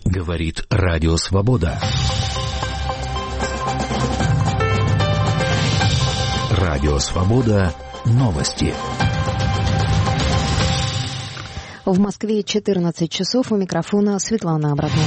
Говорит Радио Свобода. Радио Свобода. Новости. В Москве 14 часов. У микрофона Светлана Абрамова.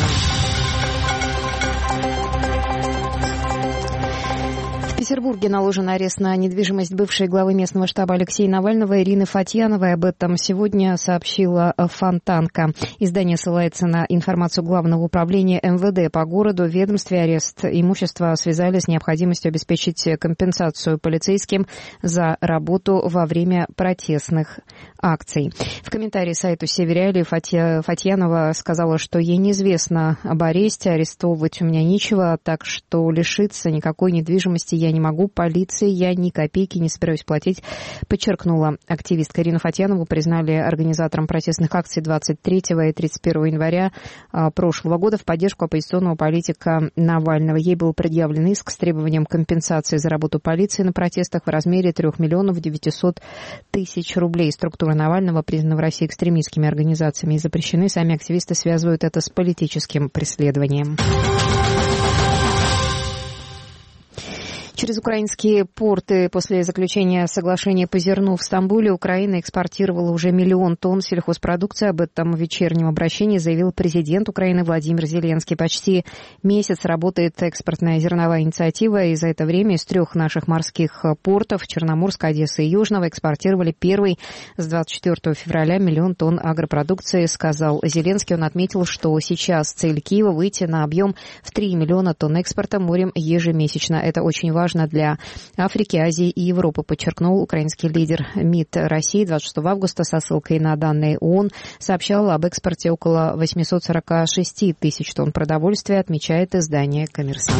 В Петербурге наложен арест на недвижимость бывшей главы местного штаба Алексея Навального Ирины Фатьяновой. Об этом сегодня сообщила Фонтанка. Издание ссылается на информацию Главного управления МВД по городу. В ведомстве арест имущества связали с необходимостью обеспечить компенсацию полицейским за работу во время протестных акций. В комментарии сайту «Северяли» Фатьянова сказала, что ей неизвестно об аресте, арестовывать у меня нечего, так что лишиться никакой недвижимости я не могу. Полиции я ни копейки не собираюсь платить, подчеркнула активистка. Ирину Фатьянову признали организатором протестных акций 23 и 31 января прошлого года в поддержку оппозиционного политика Навального. Ей был предъявлен иск с требованием компенсации за работу полиции на протестах в размере 3 900 000 рублей. Структуры Навального признаны в России экстремистскими организациями и запрещены. Сами активисты связывают это с политическим преследованием. Через украинские порты после заключения соглашения по зерну в Стамбуле Украина экспортировала уже 1 миллион тонн сельхозпродукции. Об этом в вечернем обращении заявил президент Украины Владимир Зеленский. Почти месяц работает экспортная зерновая инициатива, и за это время из 3 наших морских портов Черноморска, Одессы и Южного экспортировали первый с 24 февраля 1 миллион тонн агропродукции, сказал Зеленский. Он отметил, что сейчас цель Киева выйти на объем в 3 миллиона тонн экспорта морем ежемесячно. Это очень важно для Африки, Азии и Европы, подчеркнул украинский лидер МИД России. 26 августа со ссылкой на данные ООН сообщал об экспорте около 846 000 тонн продовольствия, отмечает издание «Коммерсант».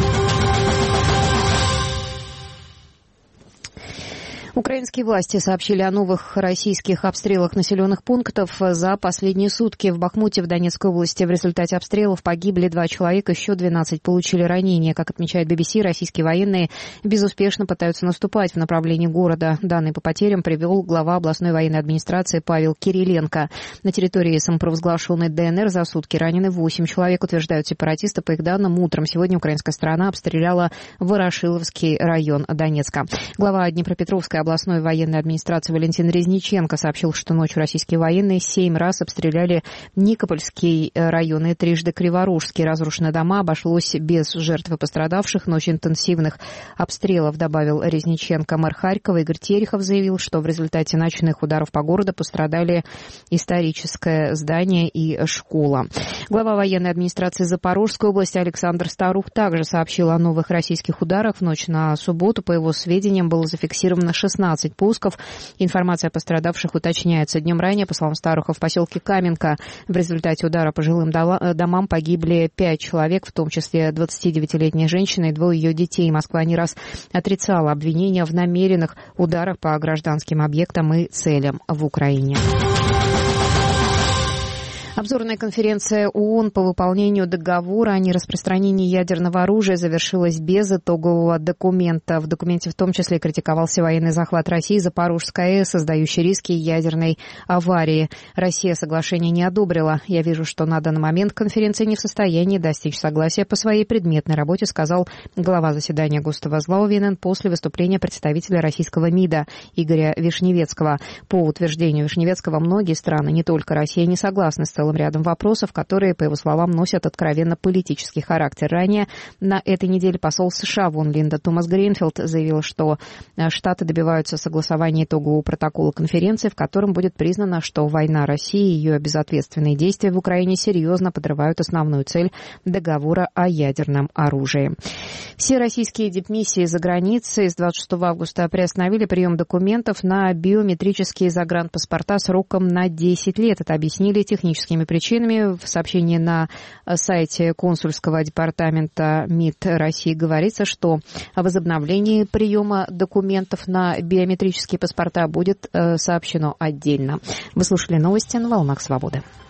Украинские власти сообщили о новых российских обстрелах населенных пунктов за последние сутки. В Бахмуте в Донецкой области в результате обстрелов погибли 2 человека, еще 12 получили ранения. Как отмечает BBC, российские военные безуспешно пытаются наступать в направлении города. Данные по потерям привел глава областной военной администрации Павел Кириленко. На территории самопровозглашенной ДНР за сутки ранены 8 человек, утверждают сепаратисты. По их данным, утром сегодня украинская сторона обстреляла Ворошиловский район Донецка. Глава Днепропетровской областной военной администрации Валентин Резниченко сообщил, что ночью российские военные 7 раз обстреляли Никопольский район и 3 Криворужский. Разрушены дома, обошлось без жертв и пострадавших, но очень интенсивных обстрелов, добавил Резниченко. Мэр Харькова Игорь Терехов заявил, что в результате ночных ударов по городу пострадали историческое здание и школа. Глава военной администрации Запорожской области Александр Старух также сообщил о новых российских ударах. В ночь на субботу, по его сведениям, было зафиксировано 16 пусков. Информация о пострадавших уточняется. Днем ранее, по словам Старуха, в поселке Каменка в результате удара по жилым домам погибли 5 человек, в том числе 29-летняя женщина и 2 ее детей. Москва не раз отрицала обвинения в намеренных ударах по гражданским объектам и целям в Украине. Обзорная конференция ООН по выполнению договора о нераспространении ядерного оружия завершилась без итогового документа. В документе в том числе критиковался военный захват России Запорожской АЭС, создающий риски ядерной аварии. Россия соглашение не одобрила. Я вижу, что на данный момент конференция не в состоянии достичь согласия по своей предметной работе, сказал глава заседания Густаво после выступления представителя российского МИДа Игоря Вишневецкого. По утверждению Вишневецкого, многие страны, не только Россия, не согласны с целым рядом вопросов, которые, по его словам, носят откровенно политический характер. Ранее на этой неделе посол США в ООН Линда Томас-Гринфилд заявила, что Штаты добиваются согласования итогового протокола конференции, в котором будет признано, что война России и ее безответственные действия в Украине серьезно подрывают основную цель договора о ядерном оружии. Все российские дипмиссии за границей с 26 августа приостановили прием документов на биометрические загранпаспорта сроком на 10 лет. Это объяснили техническими причинами. В сообщении на сайте консульского департамента МИД России говорится, что о возобновлении приема документов на биометрические паспорта будет сообщено отдельно. Вы слушали новости на «Волнах Свободы».